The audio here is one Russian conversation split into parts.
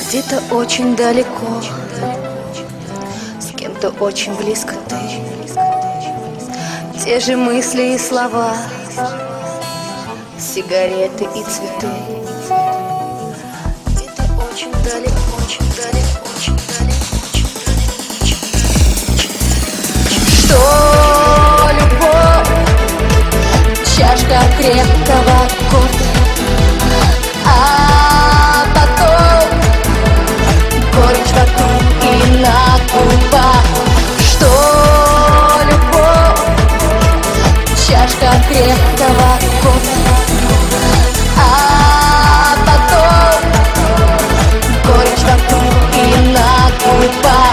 Где-то очень далеко, с кем-то очень близко ты. Те же мысли и слова, сигареты и цветы. Где-то очень далеко, очень далеко, очень далеко, очень далеко. Что любовь, чашка крепкого кофе, а потом горечь вокруг и на губах. Что любовь, чашка крепкого кофе, а потом горечь вокруг и на губах.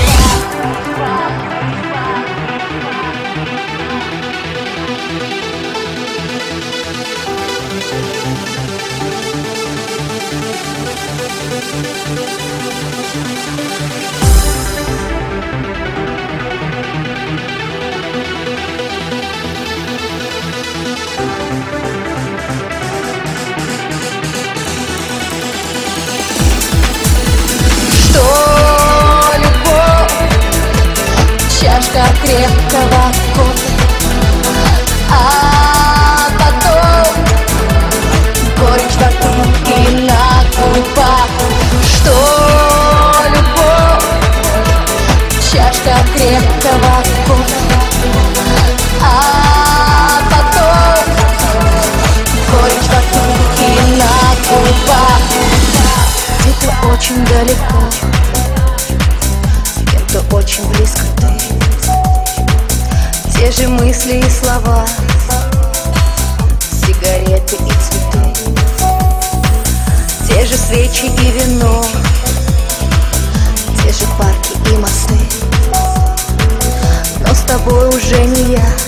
Что любовь, чашка крепкого кофе, а потом горечь вокруг и на губах. Что любовь, чашка крепкого кофе, а потом горечь вокруг и на губах. Где-то очень далеко, с кем-то очень близко ты. Те же мысли и слова, сигареты и цветы. Те же свечи и вино, те же парки и мосты. Но с тобой уже не я.